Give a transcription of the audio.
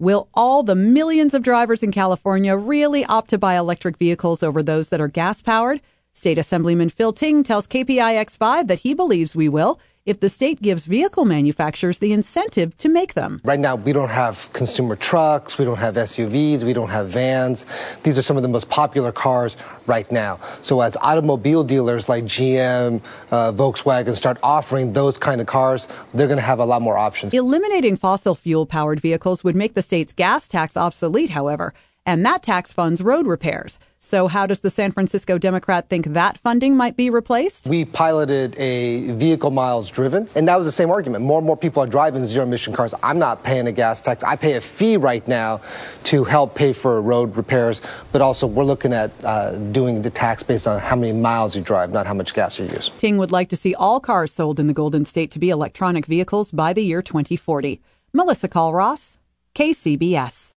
Will all the millions of drivers in California really opt to buy electric vehicles over those that are gas-powered? State Assemblyman Phil Ting tells KPIX5 that he believes we will if the state gives vehicle manufacturers the incentive to make them. Right now, we don't have consumer trucks, we don't have SUVs, we don't have vans. These are some of the most popular cars right now. So as automobile dealers like GM, Volkswagen start offering those kind of cars, they're going to have a lot more options. Eliminating fossil fuel-powered vehicles would make the state's gas tax obsolete, however, and that tax funds road repairs. So how does the San Francisco Democrat think that funding might be replaced? We piloted a vehicle miles driven, and that was the same argument. More and more people are driving zero-emission cars. I'm not paying a gas tax. I pay a fee right now to help pay for road repairs, but also we're looking at doing the tax based on how many miles you drive, not how much gas you use. Ting would like to see all cars sold in the Golden State to be electronic vehicles by the year 2040. Melissa Call-Ross, KCBS.